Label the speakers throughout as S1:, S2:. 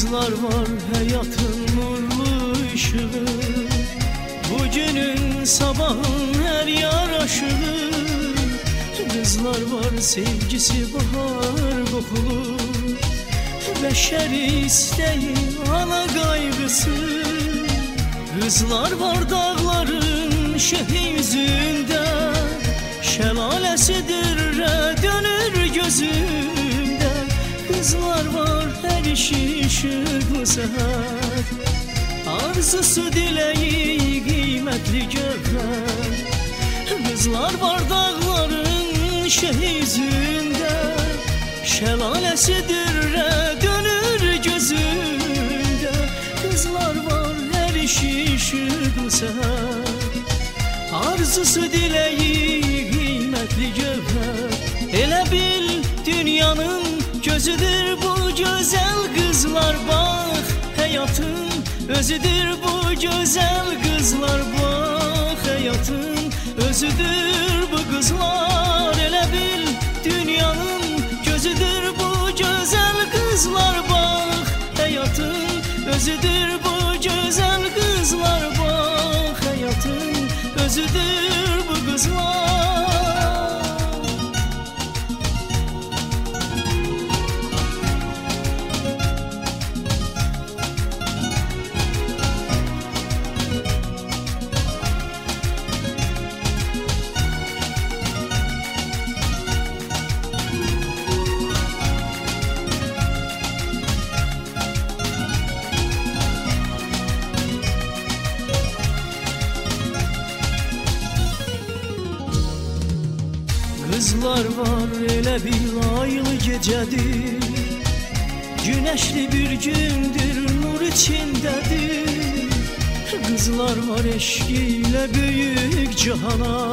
S1: Kızlar var hayatın nurlu ışığı, bugünün sabahın her yaraşığı. Kızlar var sevgisi bahar kokulu, beşeri isteği ana kaygısı. Kızlar var dağların şehi yüzünde, şelalesidir dönür gözümde. Kızlar var her işi ışıklı seher, arzusu dileği kıymetli cevher. Kızlar var dağların şehi yüzünde, şelalesidir dönür gözümde. Kızlar var her işi ışıklı seher, arzusu dileği kıymetli cevher. Ele bil dünyanın gözüdür bu güzel kızlar, bak hayatın özüdür bu güzel kızlar, bak hayatın özüdür bu kızlar. Ele bil dünyanın gözüdür bu güzel kızlar, bak hayatın özüdür bu güzel kızlar, bak hayatın özüdür bu kızlar. Kızlar var elə bir aylı gecedir, güneşli bir gündür nur içindedir. Kızlar var eşkiyle büyük cihana,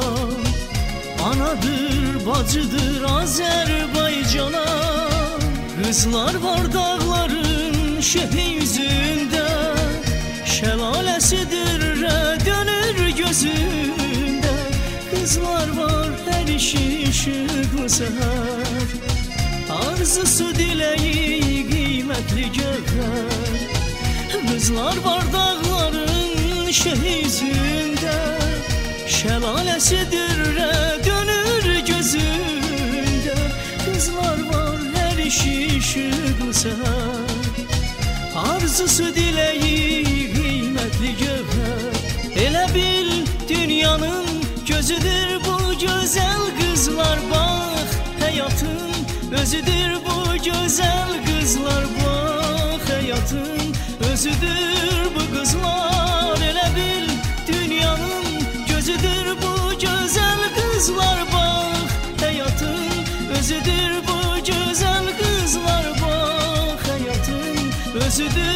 S1: anadır bacıdır Azerbaycana. Kızlar var dağların şehi yüzünde, şelalesidir dönür gözünde. Kızlar var her işi ışıklı seher, arzusu dileği kıymetli cevher. Kızlar var dağların şehi yüzünde, şelalesidir dönür gözünde. Kızlar var her işi ışıklı seher, arzusu dileği kıymetli cevher. Ele bil dünyanın gözüdür bu güzel kızlar, bak hayatın özüdür bu güzel kızlar, bak hayatın özüdür bu kızlar. Ele bil dünyanın gözüdür bu güzel kızlar, bak hayatın özüdür bu güzel kızlar, bak hayatın özüdür